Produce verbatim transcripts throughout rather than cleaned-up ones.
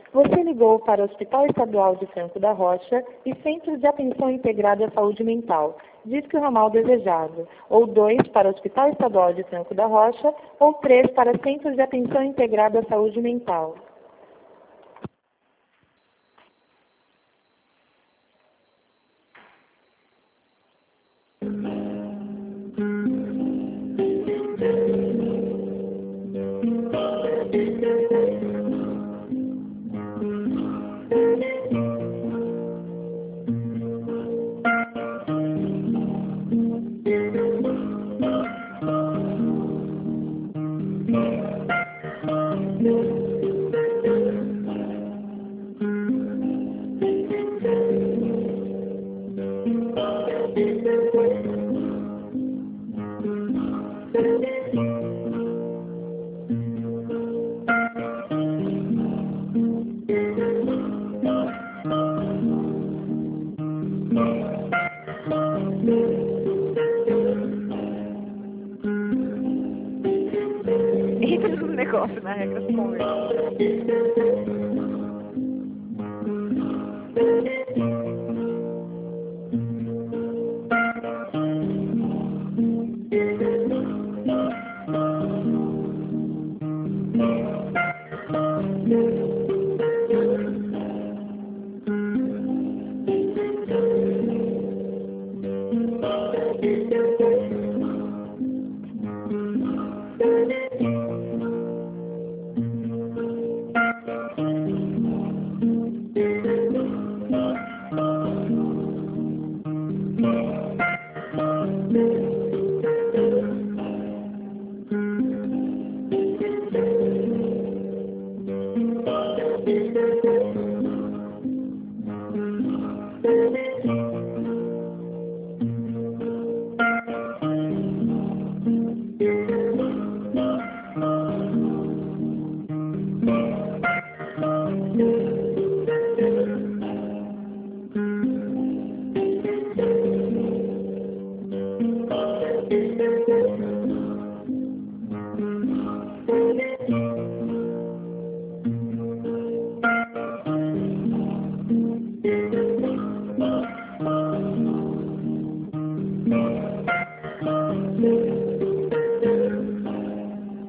Você ligou para o Hospital Estadual de Franco da Rocha e Centro de Atenção Integrada à Saúde Mental. Diz que o ramal desejado. Ou dois para o Hospital Estadual de Franco da Rocha, ou três para Centro de Atenção Integrada à Saúde Mental. Entra no negócio, na regra com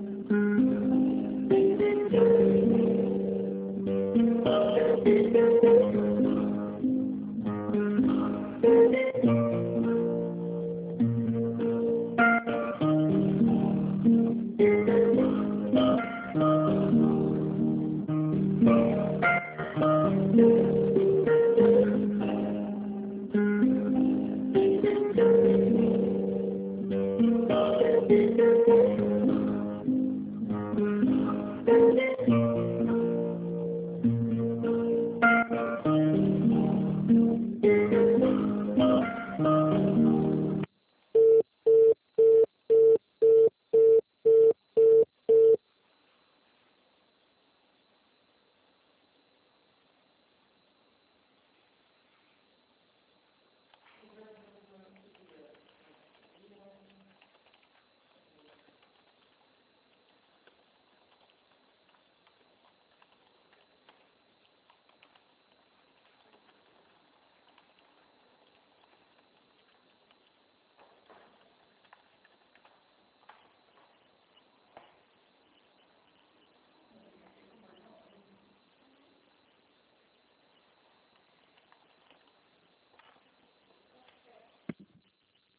Thank you.